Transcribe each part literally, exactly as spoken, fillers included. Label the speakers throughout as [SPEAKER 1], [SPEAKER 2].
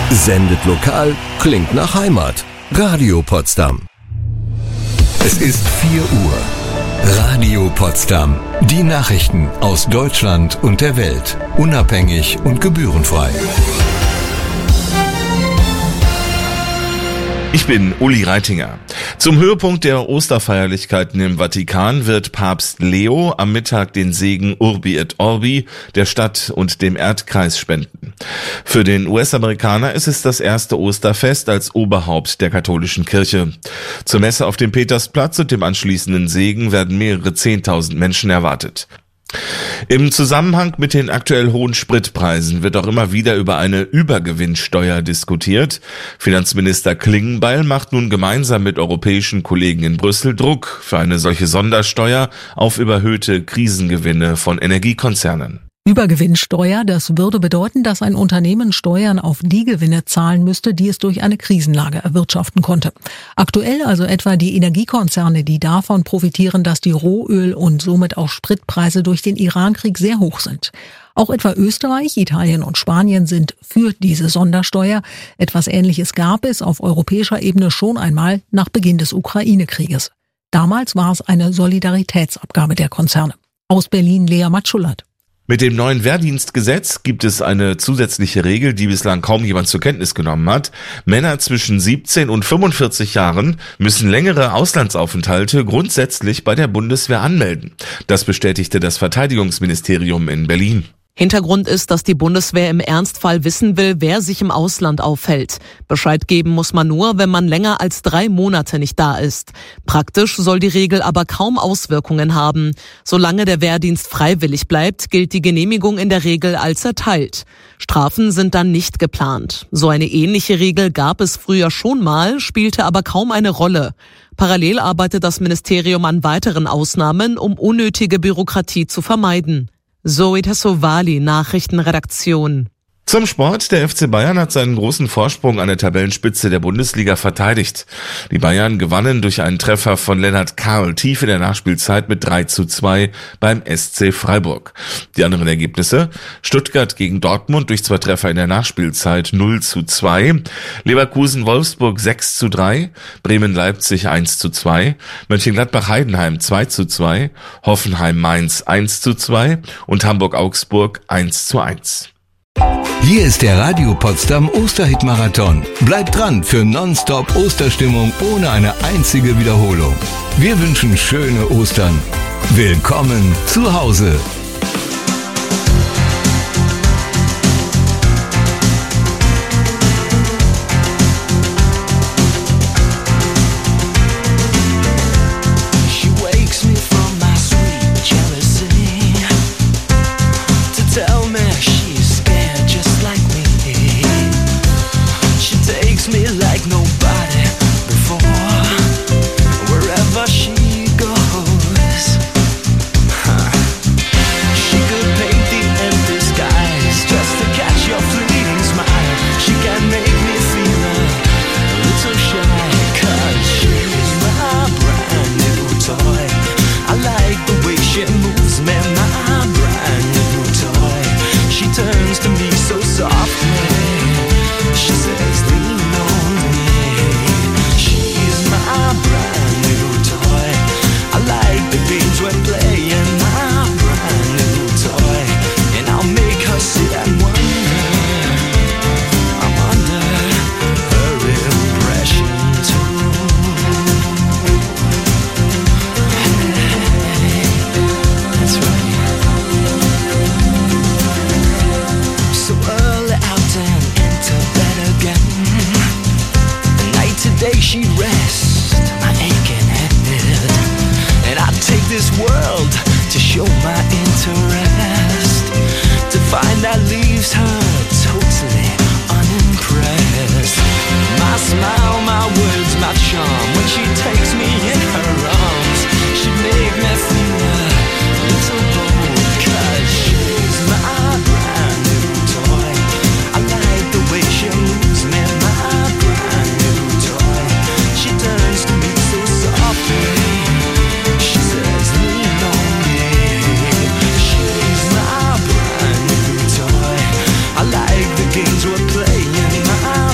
[SPEAKER 1] Sendet lokal, klingt nach Heimat. Radio Potsdam. Es ist vier Uhr. Radio Potsdam. Die Nachrichten aus Deutschland und der Welt. Unabhängig und gebührenfrei.
[SPEAKER 2] Ich bin Uli Reitinger. Zum Höhepunkt der Osterfeierlichkeiten im Vatikan wird Papst Leo am Mittag den Segen Urbi et Orbi der Stadt und dem Erdkreis spenden. Für den U S-Amerikaner ist es das erste Osterfest als Oberhaupt der katholischen Kirche. Zur Messe auf dem Petersplatz und dem anschließenden Segen werden mehrere Zehntausend Menschen erwartet. Im Zusammenhang mit den aktuell hohen Spritpreisen wird auch immer wieder über eine Übergewinnsteuer diskutiert. Finanzminister Klingbeil macht nun gemeinsam mit europäischen Kollegen in Brüssel Druck für eine solche Sondersteuer auf überhöhte Krisengewinne von Energiekonzernen.
[SPEAKER 3] Übergewinnsteuer, das würde bedeuten, dass ein Unternehmen Steuern auf die Gewinne zahlen müsste, die es durch eine Krisenlage erwirtschaften konnte. Aktuell also etwa die Energiekonzerne, die davon profitieren, dass die Rohöl- und somit auch Spritpreise durch den Irankrieg sehr hoch sind. Auch etwa Österreich, Italien und Spanien sind für diese Sondersteuer. Etwas Ähnliches gab es auf europäischer Ebene schon einmal nach Beginn des Ukraine-Krieges. Damals war es eine Solidaritätsabgabe der Konzerne. Aus Berlin Lea Matschulat.
[SPEAKER 2] Mit dem neuen Wehrdienstgesetz gibt es eine zusätzliche Regel, die bislang kaum jemand zur Kenntnis genommen hat. Männer zwischen siebzehn und fünfundvierzig Jahren müssen längere Auslandsaufenthalte grundsätzlich bei der Bundeswehr anmelden. Das bestätigte das Verteidigungsministerium in Berlin.
[SPEAKER 4] Hintergrund ist, dass die Bundeswehr im Ernstfall wissen will, wer sich im Ausland aufhält. Bescheid geben muss man nur, wenn man länger als drei Monate nicht da ist. Praktisch soll die Regel aber kaum Auswirkungen haben. Solange der Wehrdienst freiwillig bleibt, gilt die Genehmigung in der Regel als erteilt. Strafen sind dann nicht geplant. So eine ähnliche Regel gab es früher schon mal, spielte aber kaum eine Rolle. Parallel arbeitet das Ministerium an weiteren Ausnahmen, um unnötige Bürokratie zu vermeiden. Zoe Tassovali, Nachrichtenredaktion.
[SPEAKER 2] Zum Sport. Der F C Bayern hat seinen großen Vorsprung an der Tabellenspitze der Bundesliga verteidigt. Die Bayern gewannen durch einen Treffer von Lennart Karl tief in der Nachspielzeit mit drei zu zwei beim S C Freiburg. Die anderen Ergebnisse: Stuttgart gegen Dortmund durch zwei Treffer in der Nachspielzeit null zu zwei, Leverkusen-Wolfsburg sechs zu drei, Bremen-Leipzig eins zu zwei, Mönchengladbach-Heidenheim zwei zu zwei, Hoffenheim-Mainz eins zu zwei und Hamburg-Augsburg eins zu eins.
[SPEAKER 1] Hier ist der Radio Potsdam Osterhit-Marathon. Bleibt dran für Nonstop Osterstimmung ohne eine einzige Wiederholung. Wir wünschen schöne Ostern. Willkommen zu Hause.
[SPEAKER 5] Games we're playing.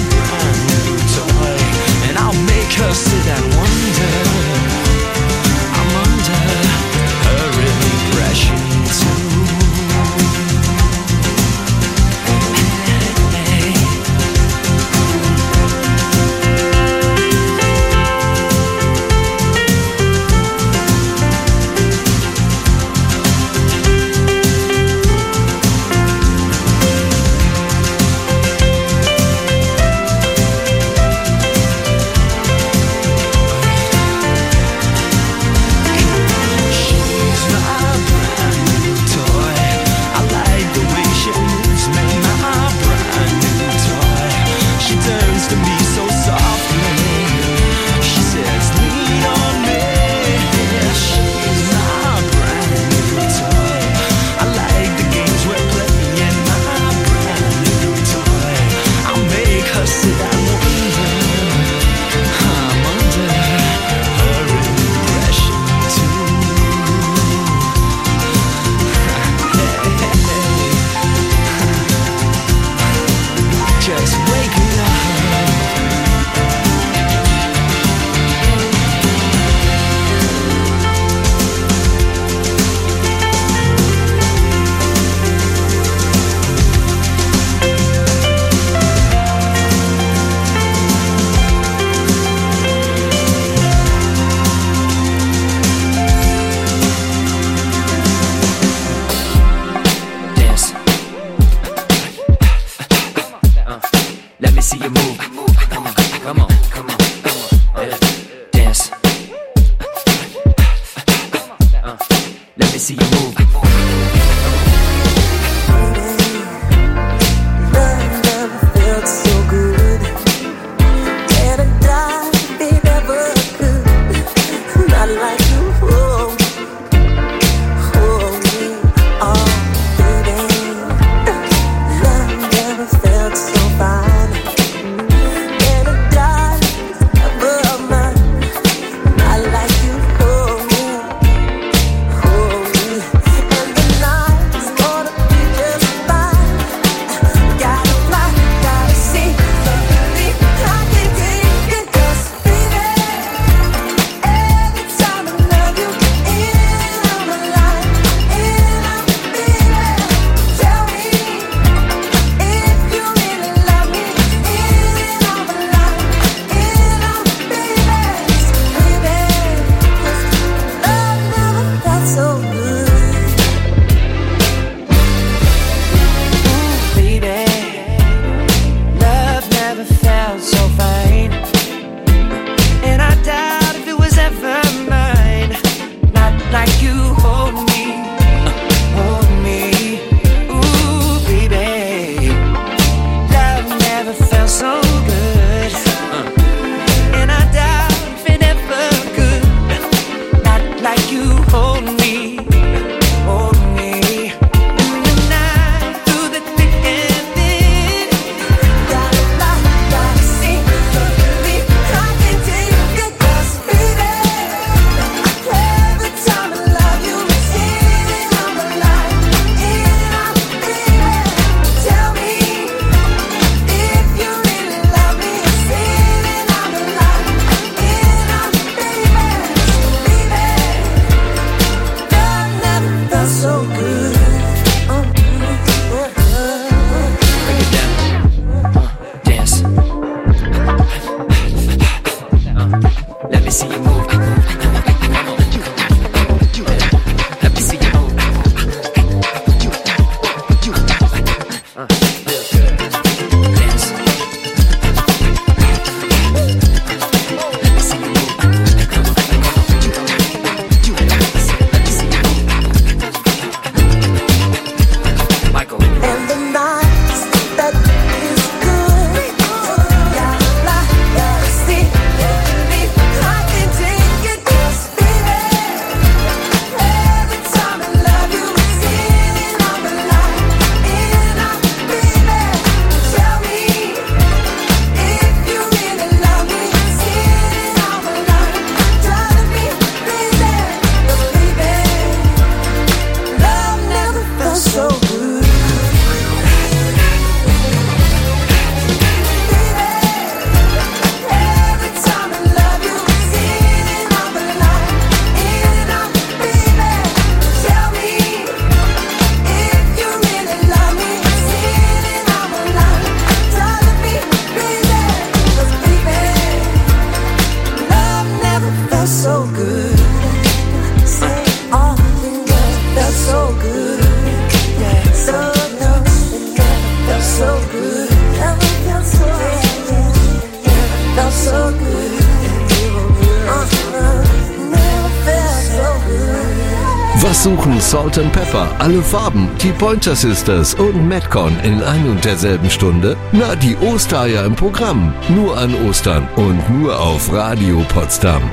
[SPEAKER 5] you move. Come on, come on, come on, come on. Dance. Uh, let me see you move.
[SPEAKER 6] Love never felt so good. And I died if it ever could. Not like you, oh, oh, me, oh, baby. Love never felt so fine. And I died if ever mine. Not like you, oh, me, oh, me. And the night's gonna be just fine. Gotta fly, gotta see, believe I can take it. 'Cause baby, every time I love you, in on my life, in on my baby. Tell me if you really love me, in on my life, in on my baby. Baby, 'cause love never felt so good. Ooh, baby, love never felt so fine. And I doubt if it was ever mine. Not like you hold me, hold me. Ooh, baby, love never felt so good. And I doubt if it ever could. Not like you hold me, hold me. In the night, through the thick and thin. Gotta fly, gotta see, believe I can take it. 'Cause baby, every time I love you, in on my life, in on my baby. Tell me if you really love me, in on my life, in on my baby. Baby, love never felt so good. Oh,
[SPEAKER 5] Break it down. Uh, dance. Uh, let me see you move. Come on. Let me see you move. Uh, real good. Dance. Let me see you move. Come on. Let me see you move. Michael.
[SPEAKER 6] and the nights that is good. Gotta fly, gotta see, believe I can take it. 'Cause baby, every time I love you, in on my life, in on my baby. Tell me if you really love me, in on my life, drive me crazy. 'Cause baby, love never felt so good. Every time I love you, in on my life, in on my baby. Tell me if you really love me, in on my life, drive me crazy. 'Cause baby, love never felt so good. Say all the love felt so good. Yeah, so no, it never felt so good. Never felt so good. Never felt so good. Uh, never felt so good.
[SPEAKER 1] Was suchen Salt and Pepper, alle Farben, die Pointer Sisters und Madcon in ein und derselben Stunde? Na, die Ostereier im Programm. Nur an Ostern und nur auf Radio Potsdam.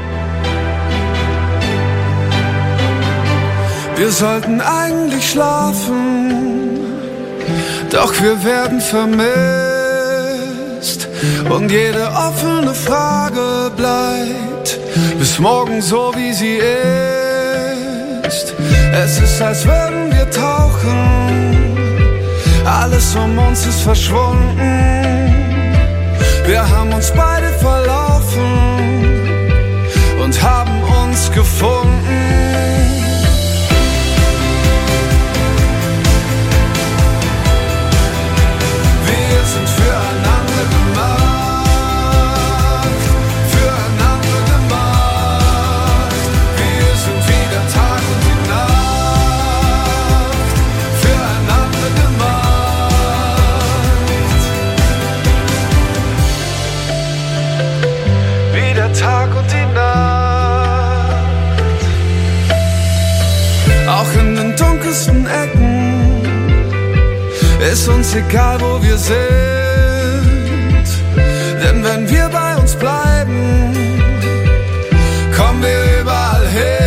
[SPEAKER 7] Wir sollten eigentlich schlafen, doch wir werden vermisst. Und jede offene Frage bleibt bis morgen so, wie sie ist. Es ist, als würden wir tauchen, alles um uns ist verschwunden. Wir haben uns beide verlaufen und haben uns gefunden. Wir sind füreinander gemacht, füreinander gemacht. Wir sind wie der Tag und die Nacht, füreinander gemacht. ist uns egal, wo wir sind. Denn wenn wir bei uns bleiben, kommen wir überall hin.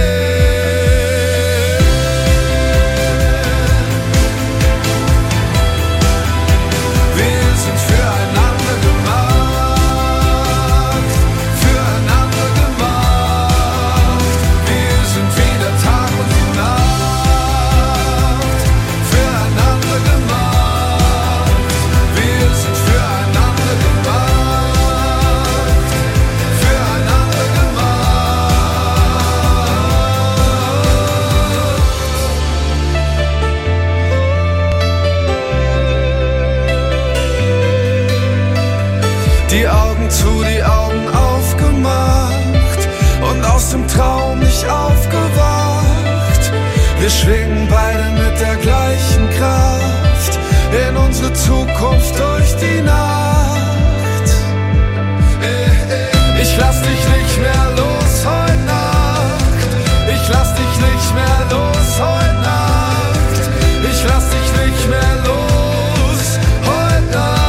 [SPEAKER 7] Die Augen zu, die Augen aufgemacht und aus dem Traum nicht aufgewacht. Wir schwingen beide mit der gleichen Kraft in unsere Zukunft durch die Nacht. Ich lass dich nicht mehr los heute Nacht. Ich lass dich nicht mehr los heute Nacht. Ich lass dich nicht mehr los heute Nacht.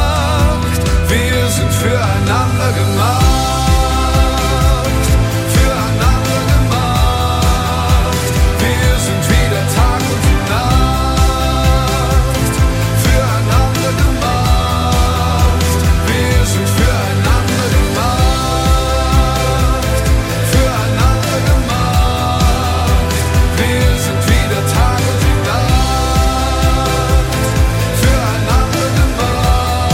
[SPEAKER 7] Füreinander gemacht, füreinander gemacht. Wir sind wie der Tag und die Nacht, füreinander gemacht. Wir sind füreinander gemacht, füreinander gemacht. Wir sind wie der Tag und die Nacht, füreinander gemacht.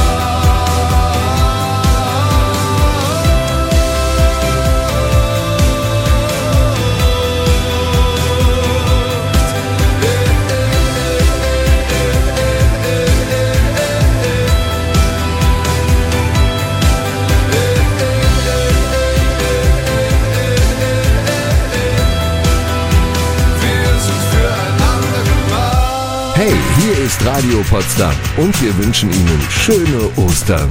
[SPEAKER 1] Hey, hier ist Radio Potsdam und wir wünschen Ihnen schöne Ostern.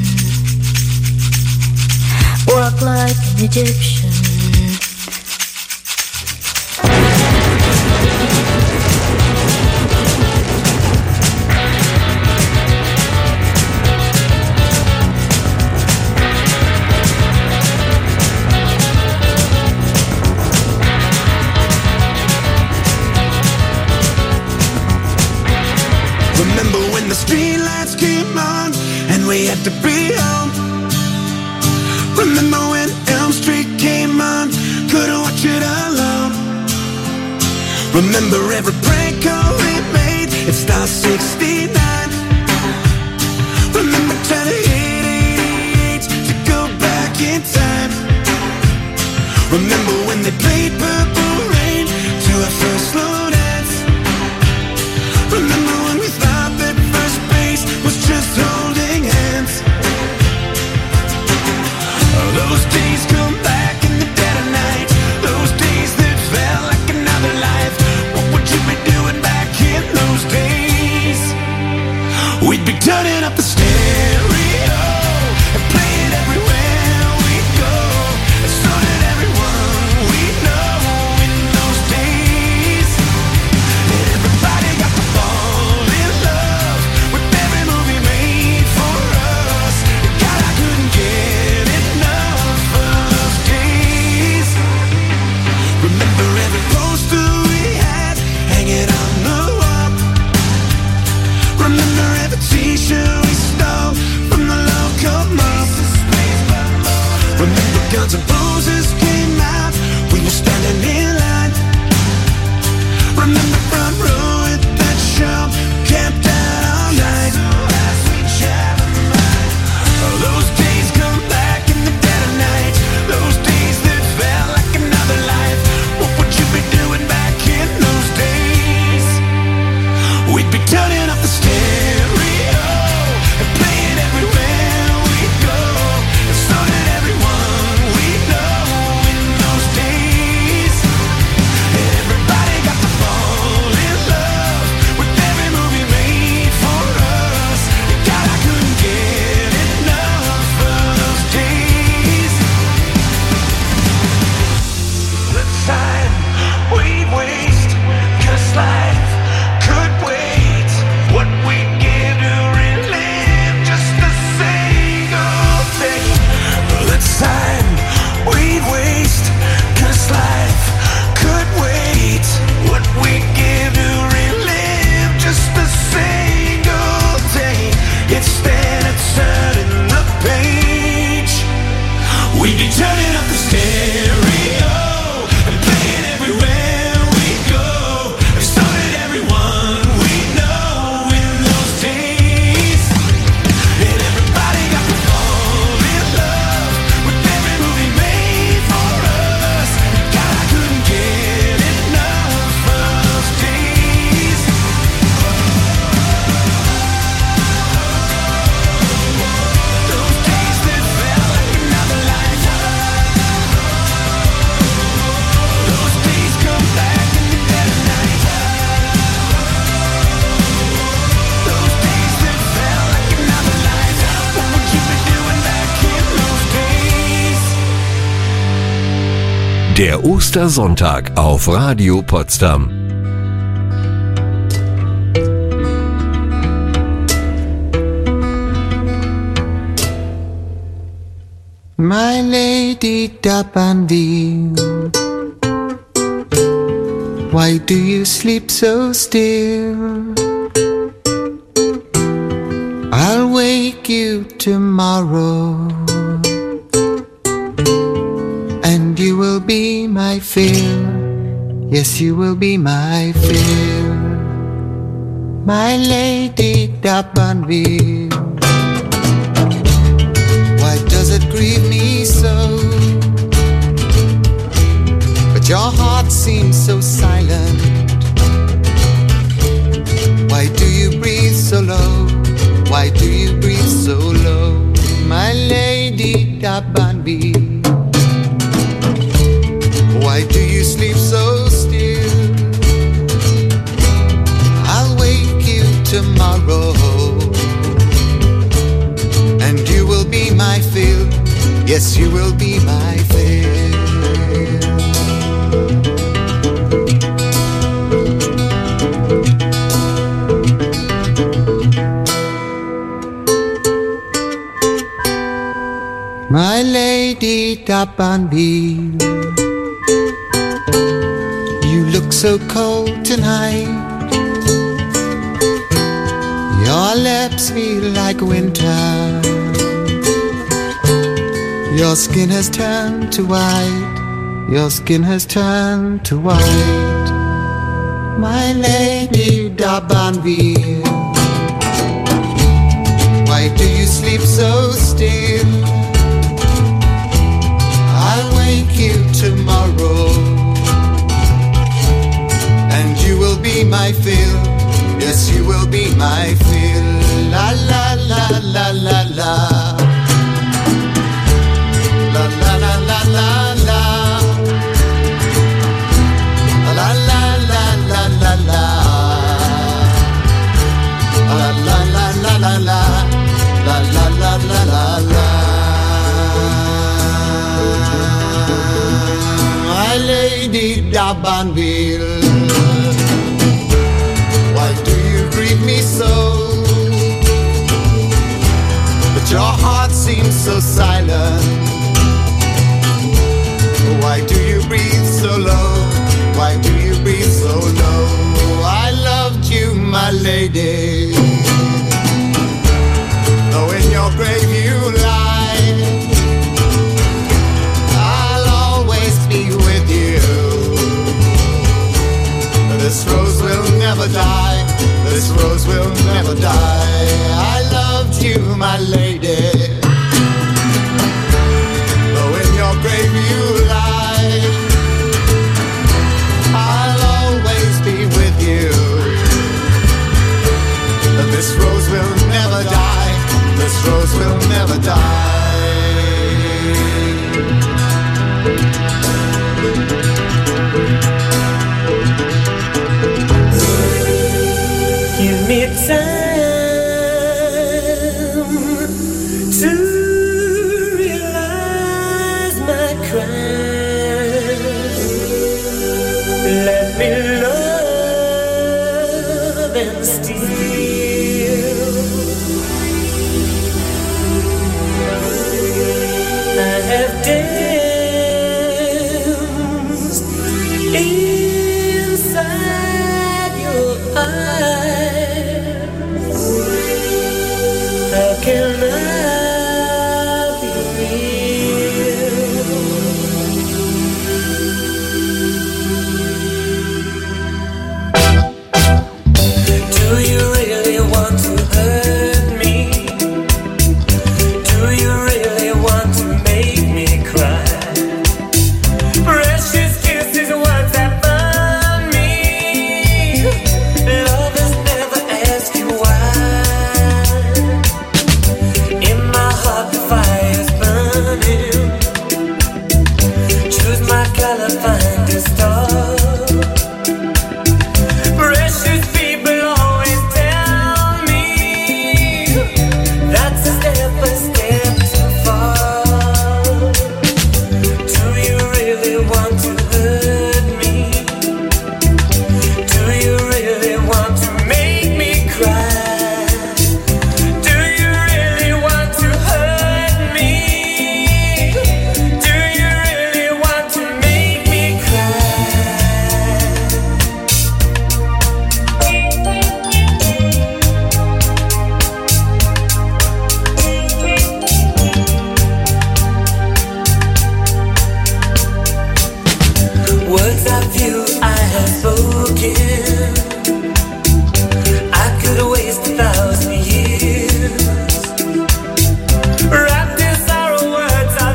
[SPEAKER 8] Egyptian.
[SPEAKER 7] had to be home. Remember when Elm Street came on, couldn't watch it alone. Remember every prank call we made, it's Star sixty-nine. Remember trying to hit eighty-eight to go back in time. Remember when they played Purple Rain to our first slow dance. Remember when we thought that first base was just holding hands. Those days come back in the dead of night. Those days that felt like another life. What would you be doing back in those days? We'd be turning up the stereo and playing everywhere we go. And so did everyone we know in those days. And everybody got to fall in love with every movie made for us. And God, I couldn't get enough of those days. Remember every poster we had hanging on the wall. Remember every t-shirt we stole from the local mall. Remember Guns N' Roses came out, we were standing in line. Remember front row at that show, camped out all night. Those days come back in the dead of night. Those days that felt like another life. What would you be doing back in those days? We'd be turning up the stereo and playing everywhere we go. And so did everyone we know in those days. And everybody got to fall in love with every movie made for us. And God, I couldn't get enough of those days. The time we waste, 'cause life could wait. What we give to relive just a single day. The time we waste, 'cause life could wait. What we give to relive just a single day. Instead of turning the page, we'd be turning up the stereo and playing everywhere we go. And so did everyone we know in those days. And everybody got to fall in love with every movie made for us. God, I couldn't get enough of those days. Those days that felt like another life. Those days come back in the dead of night. Those days that felt like another life. What would you be doing back in those days?
[SPEAKER 1] Der Ostersonntag auf Radio Potsdam.
[SPEAKER 8] My lady D'Abanville, why do you sleep so still? I'll wake you tomorrow, and you will be my fill. Yes, you will be my fill. My lady D'Abanville, why does it grieve me so? But your heart seems so silent. Why do you breathe so low? Why do you breathe so low? My lady D'Abanville, why do you sleep so still? I'll wake you tomorrow, and you will be my fill. Yes, you will be my fill. My lady D'Abanville, you look so cold tonight. Your lips lips feel like winter. Your skin has turned to white. Your skin has turned to white. My lady d'Abanville, why do you sleep so still? I'll wake you tomorrow, and you will be my fill. Yes, you will be my fill. La la la la la la. La la la la la la. La la la la la la. La la la la la la. La la la la la la. My lady d'Abanville, why do you grieve me so? But your heart seems so silent. Why do you breathe so low? Why do you breathe so low? I loved you, my lady. Though in your grave you lie, I'll always be with you. This rose will never die. This rose will never die. I loved you, my lady. Though in your grave you lie, I'll always be with you. This rose will never die. This rose will never die.
[SPEAKER 6] Give me time to realize my crime. Let me love and steal. I have danced inside your eyes. How can I be real? Do you really want to hurt me? Do you really want to make me cry? Precious kisses, words that burn me. Lovers never ask you why. In my heart the fire's burning. Choose my color, find a star. Precious people always tell me that's a step, a step too far. Do you really want to hurt me? Do you really want to make me cry? Do you really want to hurt me? Do you really want to make me cry? Words of you I have spoken, I could waste a thousand years. Wrapped in sorrow, words are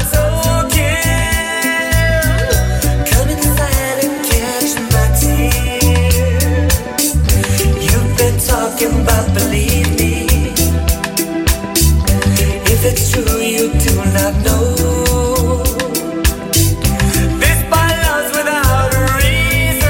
[SPEAKER 6] token. Come inside and catch my tears. You've been talking about, believe me. If it's true, you do not know. This by love's without a reason.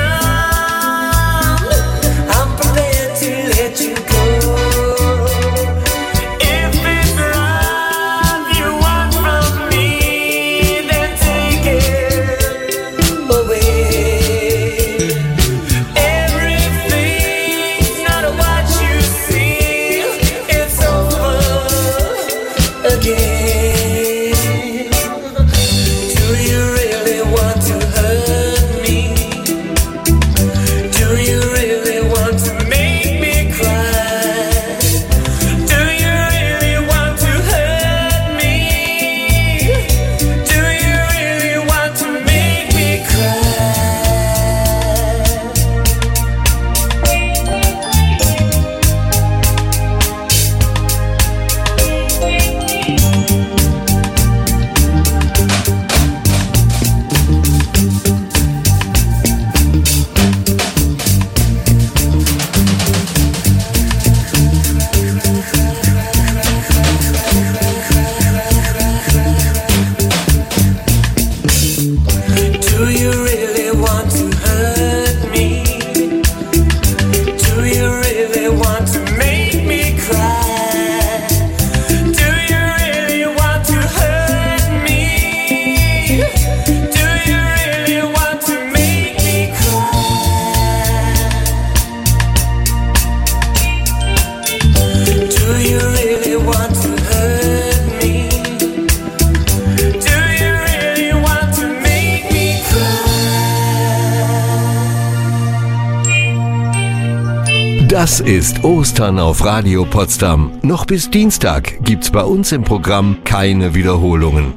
[SPEAKER 1] Das ist Ostern auf Radio Potsdam. Noch bis Dienstag gibt's bei uns im Programm keine Wiederholungen.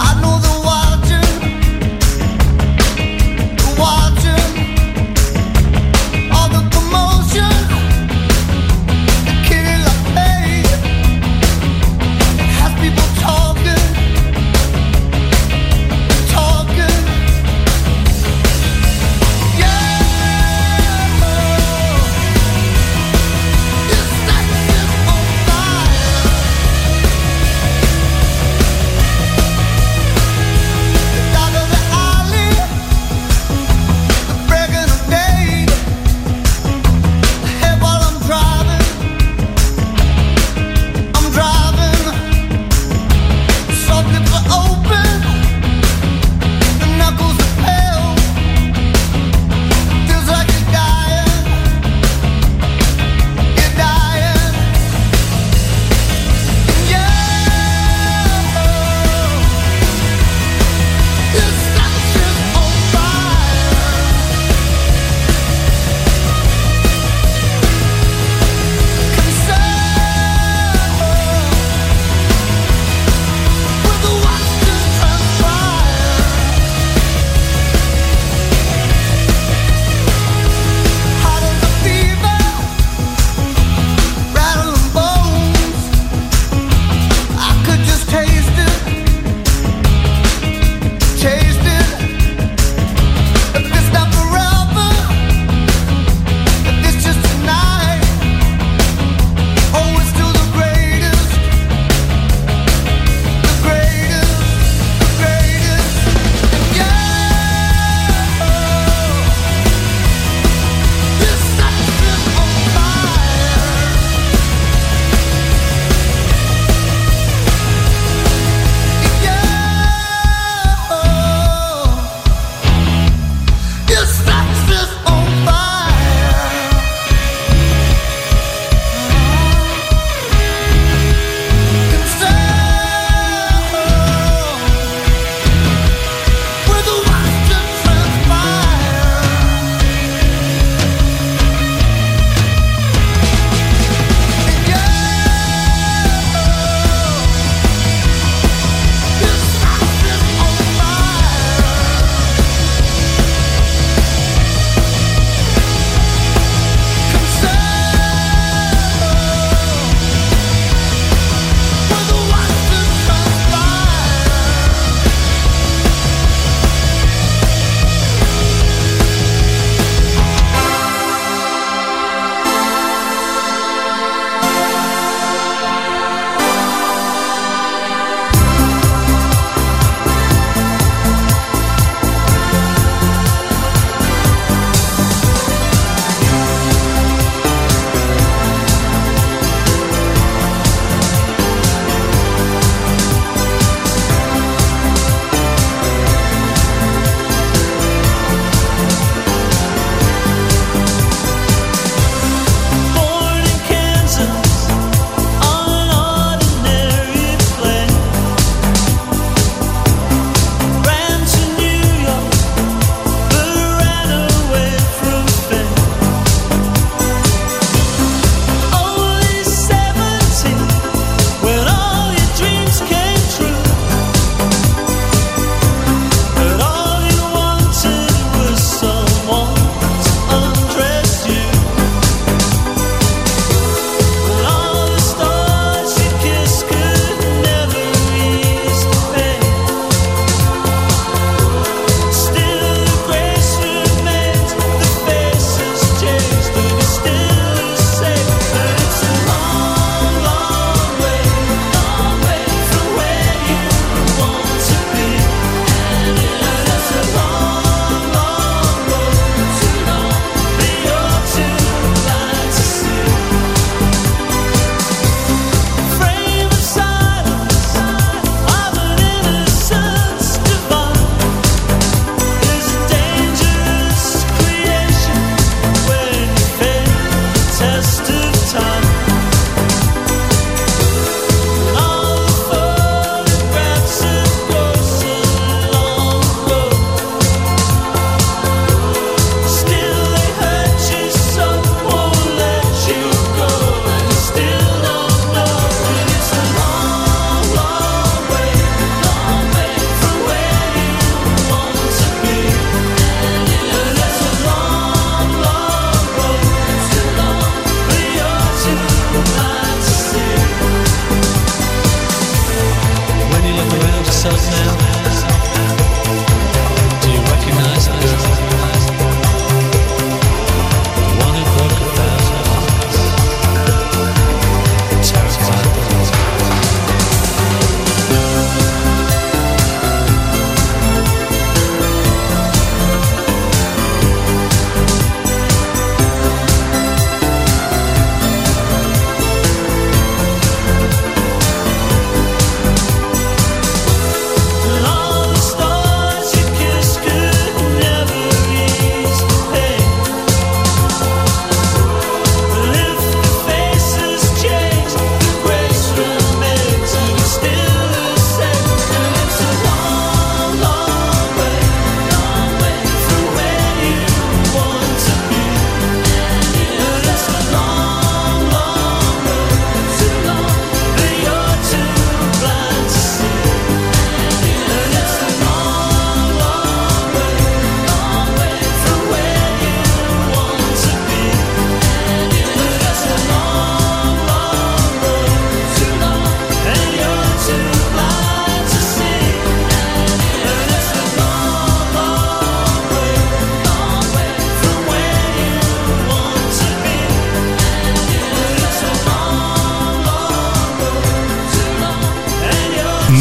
[SPEAKER 9] Watching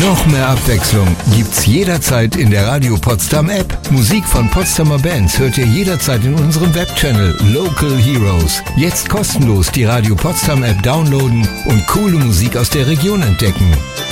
[SPEAKER 1] Noch mehr Abwechslung gibt's jederzeit in der Radio Potsdam App. Musik von Potsdamer Bands hört ihr jederzeit in unserem Webchannel Local Heroes. Jetzt kostenlos die Radio Potsdam App downloaden und coole Musik aus der Region entdecken.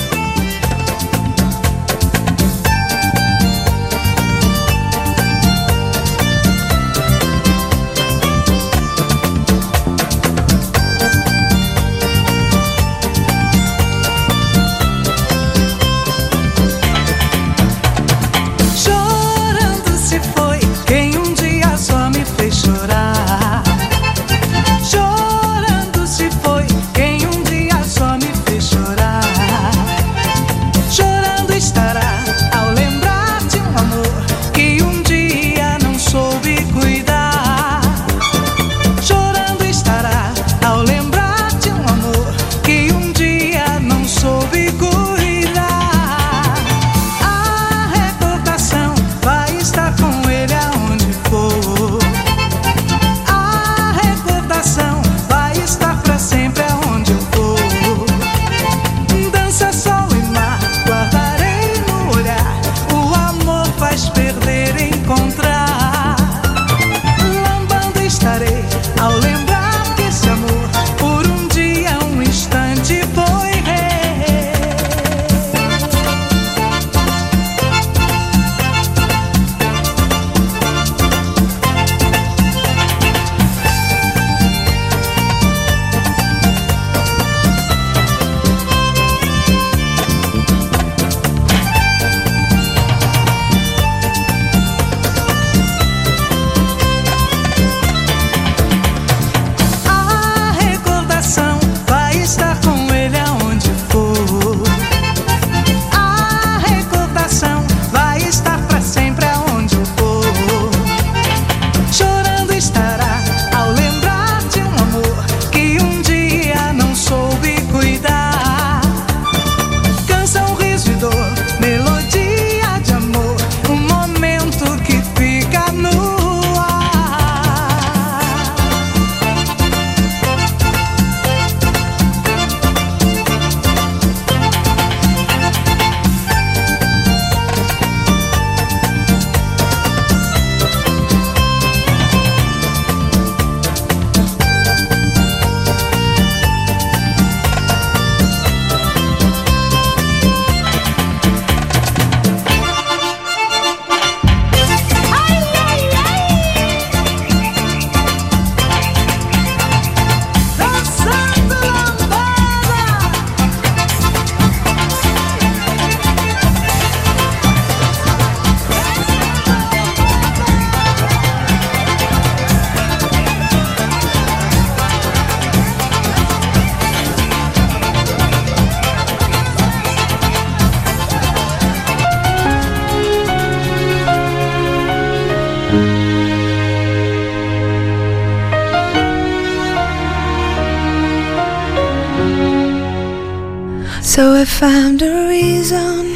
[SPEAKER 9] So I found a reason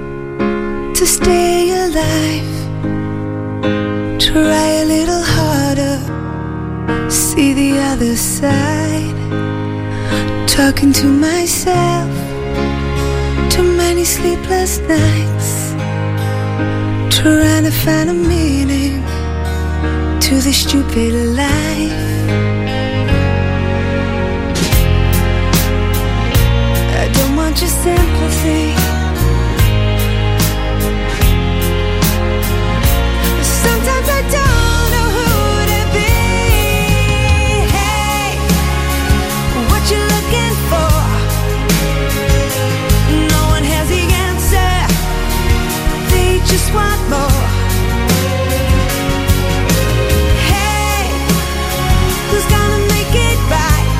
[SPEAKER 9] to stay alive. Try a little harder, see the other side. Talking to myself, too many sleepless nights, trying to find a meaning to this stupid life. I don't want your sympathy. Sometimes I don't know who to be. Hey, what you looking for? No one has the answer. They just want more. Hey, who's gonna make it right?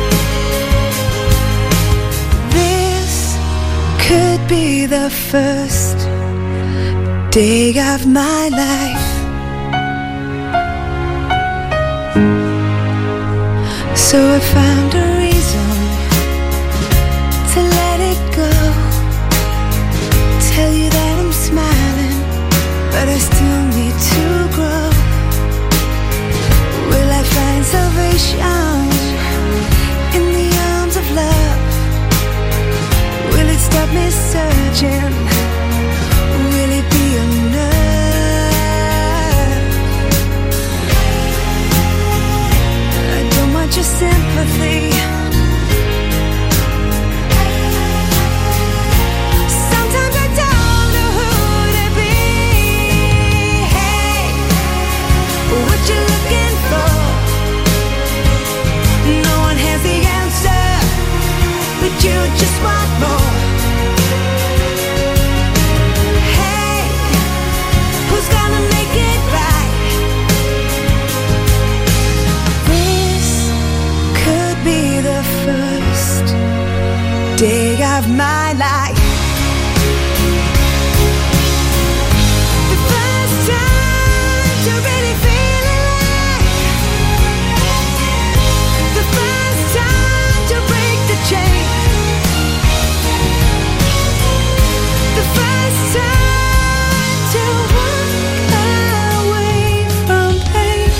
[SPEAKER 9] This could be the first day of my life. So I found a reason to let it go. Tell you that I'm smiling, but I still need to grow. Will I find salvation in the arms of love? Will it stop me searching question really be enough? I don't want your sympathy. Sometimes I don't know who to be. Hey, what you looking for? No one has the answer, but you just want more. Hey, who's gonna make it right? This could be the first day of my life. The first time to really feel alive. The first time to break the chain. The first time to walk away from pain.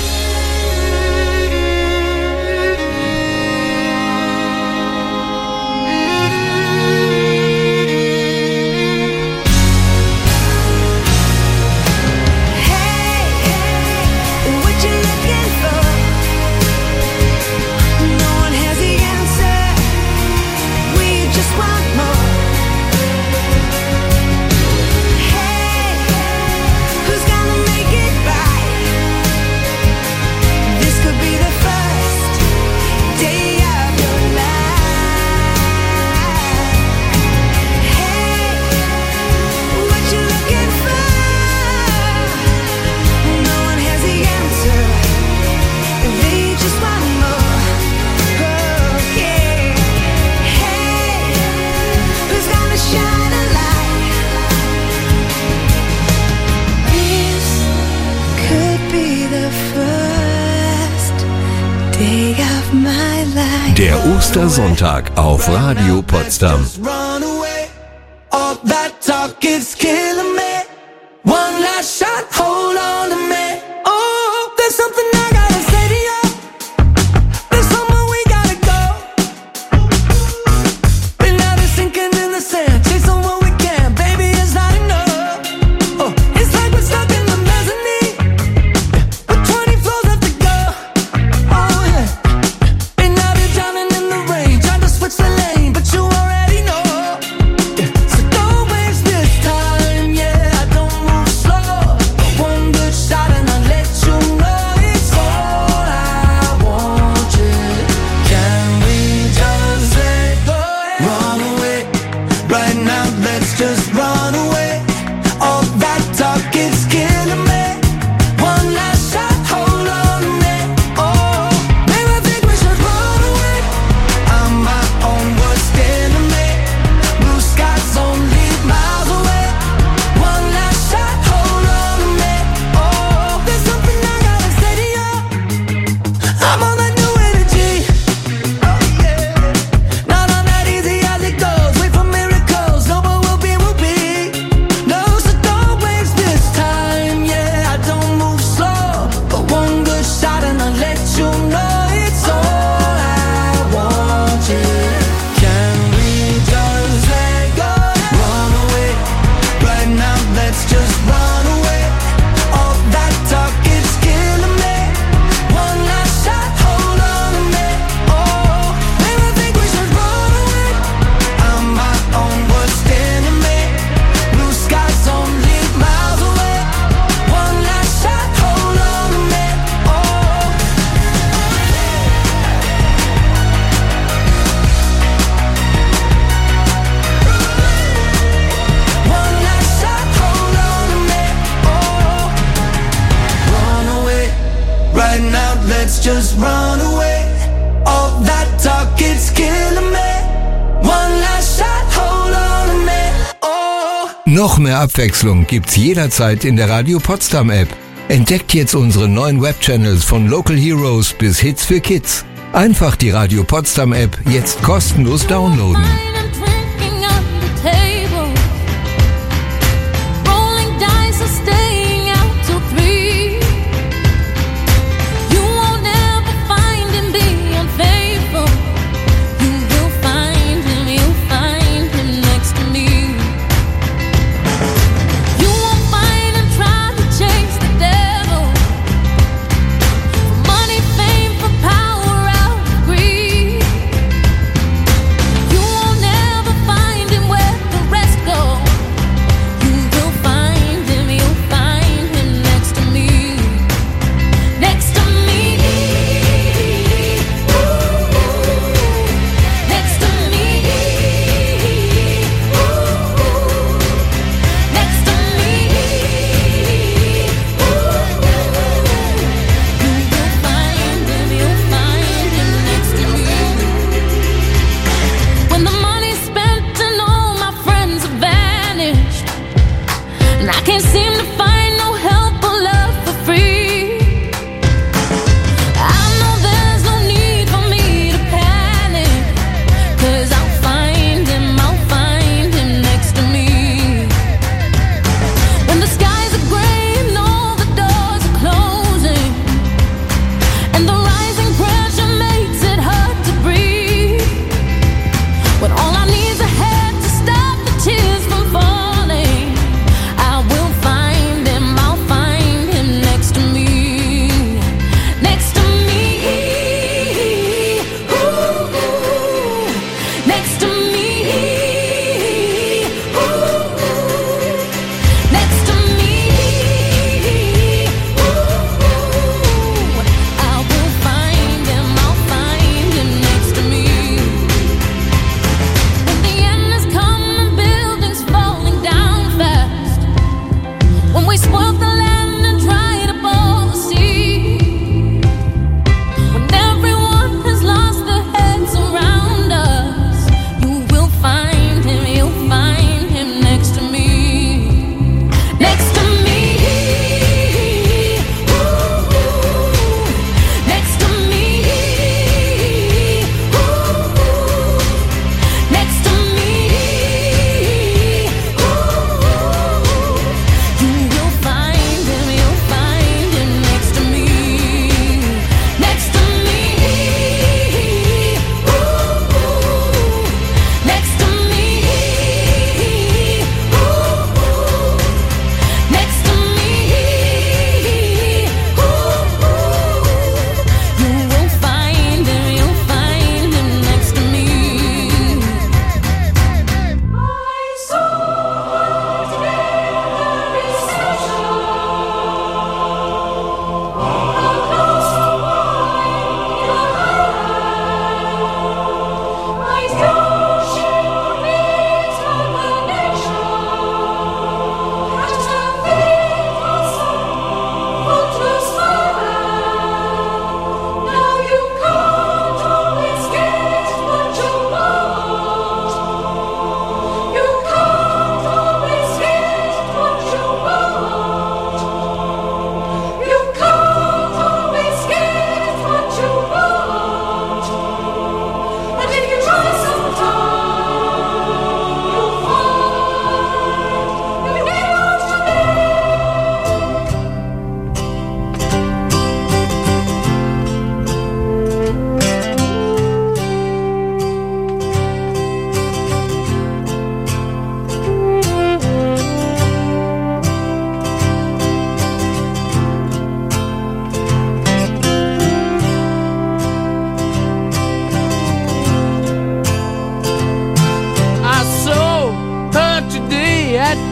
[SPEAKER 9] Hey, what you looking for? No one has the answer. We just want more. Hey, who's gonna make it right? This could be the first day of your life. Hey, what you looking for? No one has the answer. They just want more. Oh, yeah. Hey, who's gonna shine a light? This could be the first day of my life.
[SPEAKER 1] Der Ostersonntag auf Radio Potsdam.
[SPEAKER 7] Just run away. All that talk is killing me. One last shot, hold on to me. Oh, there's something I gotta say to you. There's somewhere we gotta go. Been out of sinking in the sand, chasing what we can. Baby, it's not enough. Oh, it's like we're stuck in the mezzanine with twenty floors left to go. Oh yeah. Been out here drowning in the rain, trying to switch the lane, but you already know. Yeah. So don't waste this time, yeah. I don't move slow. One good shot and I'll let you know it's all I want. Yeah. Can we just let go? Run away. Right now, let's just run away. All that talk is killing me. One last shot, hold on to me. Oh, maybe I think we should run away. I'm my own worst enemy. Blue skies only miles away. One last shot, hold on to me. Oh, there's something I gotta say to you. I'm on that new energy. Oh yeah. Not on that easy as it goes. Wait for miracles. No, but we'll be, we'll be. No, so don't waste this time. Yeah, I don't move slow, but one good shot and I'll let you know it's all I want. Yeah. Can we just let go? Run away. Right now, let's just run away. All that talk is killing me. One last shot, hold on to me. Oh, maybe I think we should run away. I'm my own worst enemy. Blue skies only miles away. One last shot, hold on to me. Oh, one last shot, hold on to me. Oh, run away. Right now, let's just run away. All that talk, it's killing me. One last shot, hold on to me. Oh.
[SPEAKER 1] Noch mehr Abwechslung gibt's jederzeit in der Radio Potsdam App. Entdeckt jetzt unsere neuen Webchannels von Local Heroes bis Hits für Kids. Einfach die Radio Potsdam App jetzt kostenlos downloaden.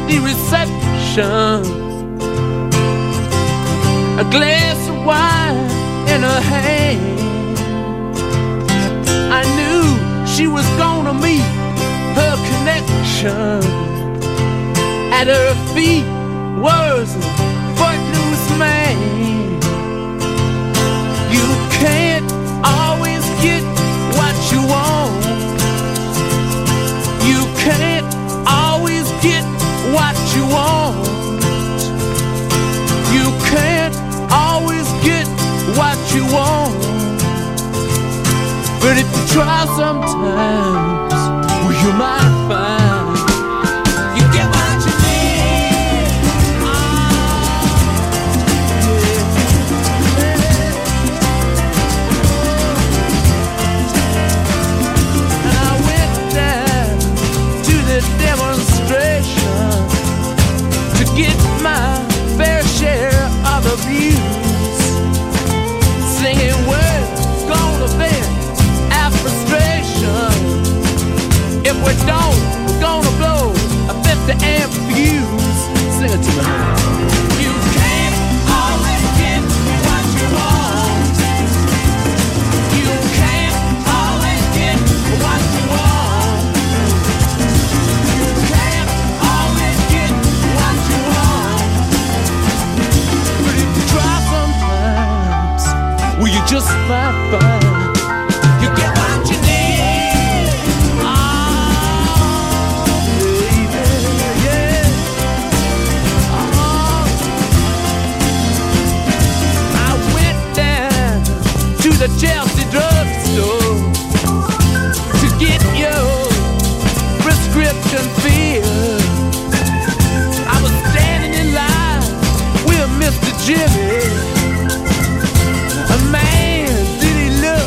[SPEAKER 10] the reception, a glass of wine in her hand. I knew she was gonna meet her connection. At her feet was a footloose man. You can't always get what you want. You can't always get what you want. You can't always get what you want. But if you try sometimes, well, you might find you get what you need. And I went down to the demonstration to get my fair share of abuse, singing words gonna vent our frustration. If we don't, we're gonna blow a fifty amp fuse. Sing it to me. You can't always get what you want. You can't always get what you want. You can't always get what you want. But if you try sometimes, well, you just might find you get what you need. Oh, baby, yeah. Oh. I went down to the Chelsea drugstore to get your prescription filled. I was standing in line with Mister Jimmy. A man, did he look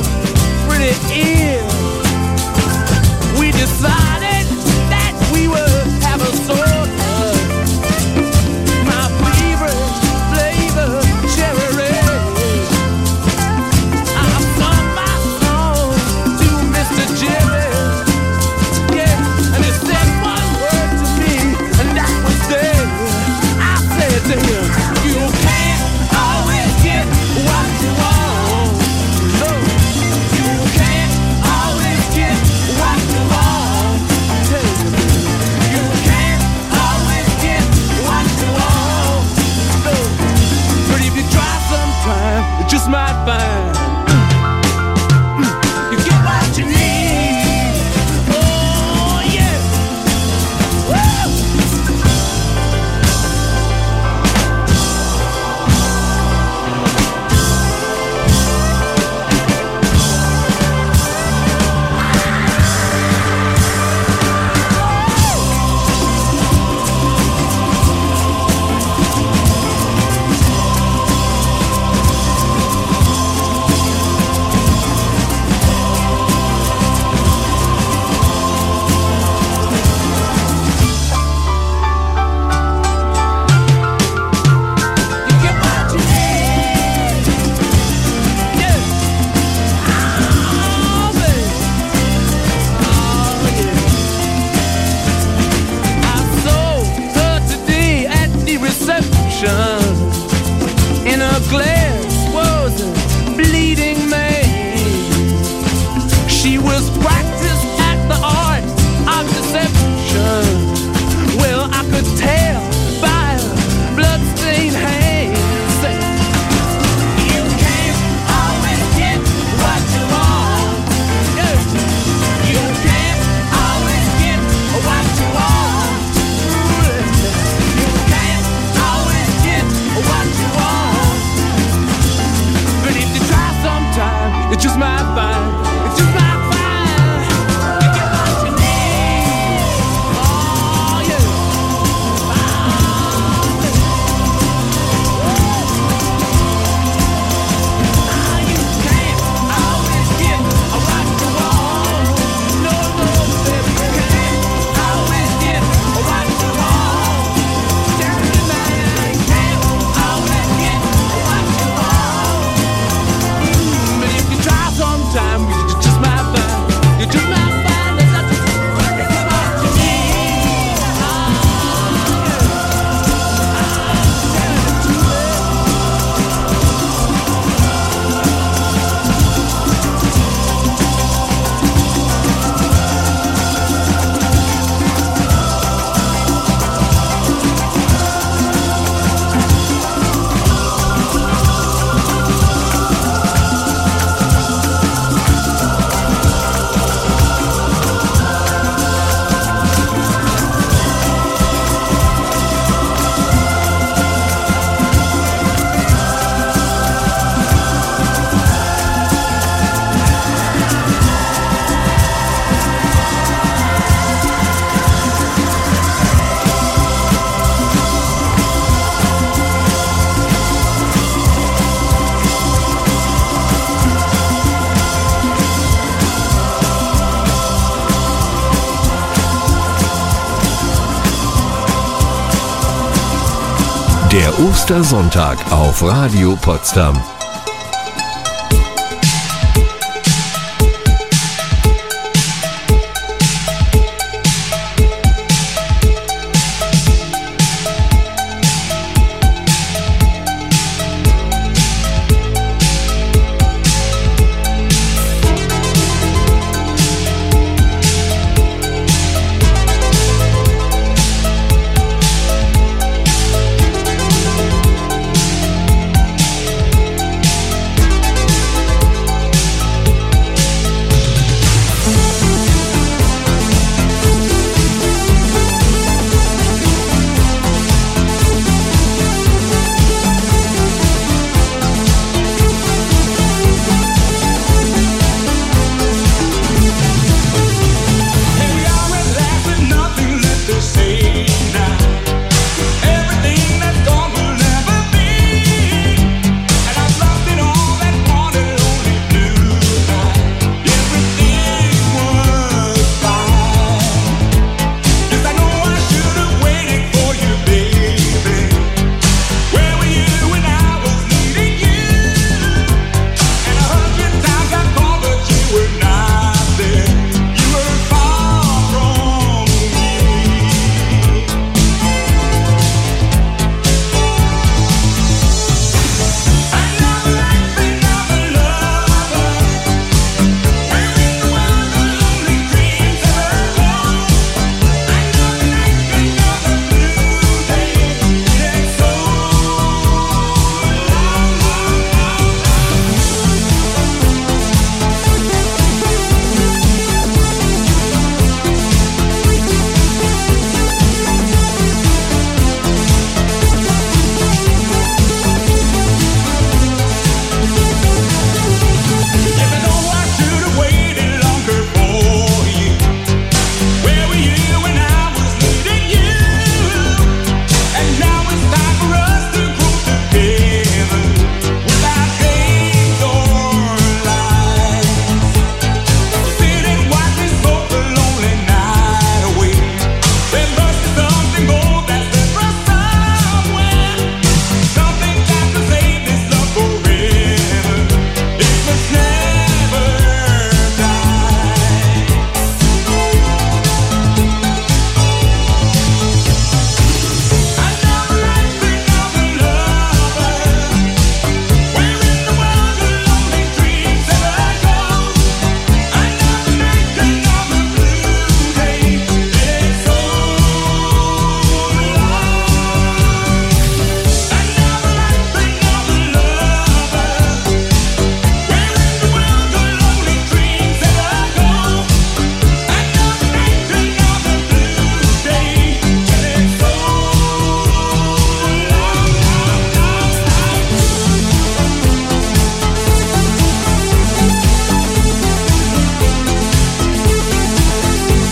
[SPEAKER 1] Der Ostersonntag auf Radio Potsdam.